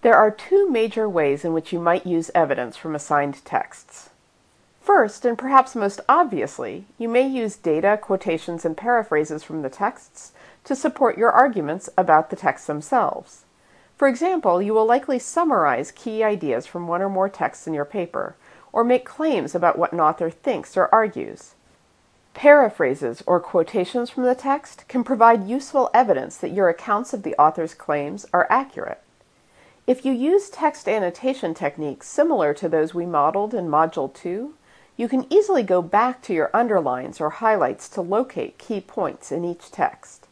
There are two major ways in which you might use evidence from assigned texts. First, and perhaps most obviously, you may use data, quotations, and paraphrases from the texts to support your arguments about the texts themselves. For example, you will likely summarize key ideas from one or more texts in your paper, or make claims about what an author thinks or argues. Paraphrases or quotations from the text can provide useful evidence that your accounts of the author's claims are accurate. If you use text annotation techniques similar to those we modeled in Module 2, you can easily go back to your underlines or highlights to locate key points in each text.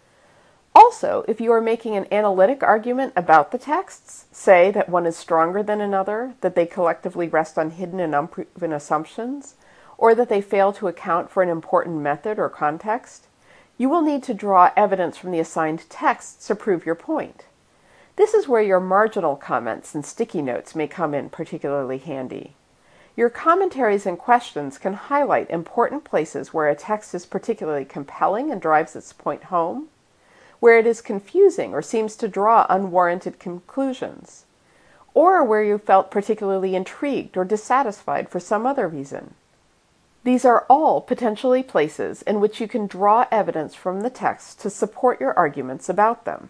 Also, if you are making an analytic argument about the texts, say that one is stronger than another, that they collectively rest on hidden and unproven assumptions, or that they fail to account for an important method or context, you will need to draw evidence from the assigned texts to prove your point. This is where your marginal comments and sticky notes may come in particularly handy. Your commentaries and questions can highlight important places where a text is particularly compelling and drives its point home, where it is confusing or seems to draw unwarranted conclusions, or where you felt particularly intrigued or dissatisfied for some other reason. These are all potentially places in which you can draw evidence from the text to support your arguments about them.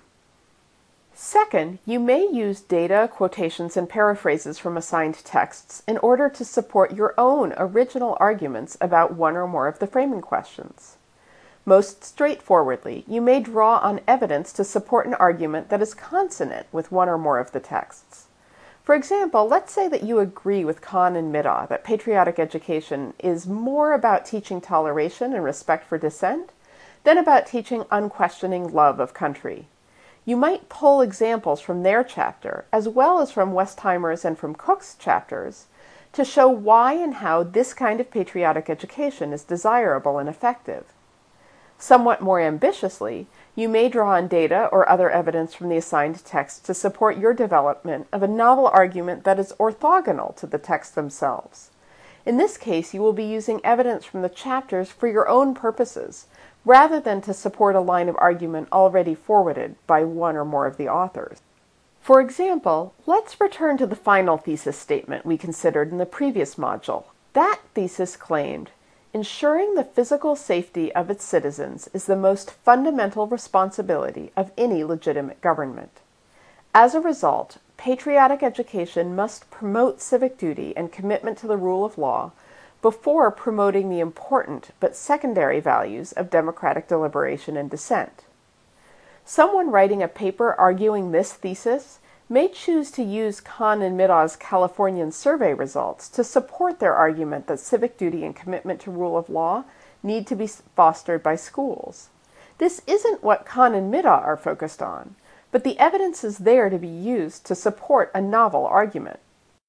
Second, you may use data, quotations, and paraphrases from assigned texts in order to support your own original arguments about one or more of the framing questions. Most straightforwardly, you may draw on evidence to support an argument that is consonant with one or more of the texts. For example, let's say that you agree with Kahn and Middaugh that patriotic education is more about teaching toleration and respect for dissent than about teaching unquestioning love of country. You might pull examples from their chapter, as well as from Westheimer's and from Cook's chapters, to show why and how this kind of patriotic education is desirable and effective. Somewhat more ambitiously, you may draw on data or other evidence from the assigned text to support your development of a novel argument that is orthogonal to the texts themselves. In this case, you will be using evidence from the chapters for your own purposes, rather than to support a line of argument already forwarded by one or more of the authors. For example, let's return to the final thesis statement we considered in the previous module. That thesis claimed, ensuring the physical safety of its citizens is the most fundamental responsibility of any legitimate government. As a result, patriotic education must promote civic duty and commitment to the rule of law before promoting the important but secondary values of democratic deliberation and dissent. Someone writing a paper arguing this thesis may choose to use Kahn and Middaugh's Californian survey results to support their argument that civic duty and commitment to rule of law need to be fostered by schools. This isn't what Kahn and Middaugh are focused on, but the evidence is there to be used to support a novel argument.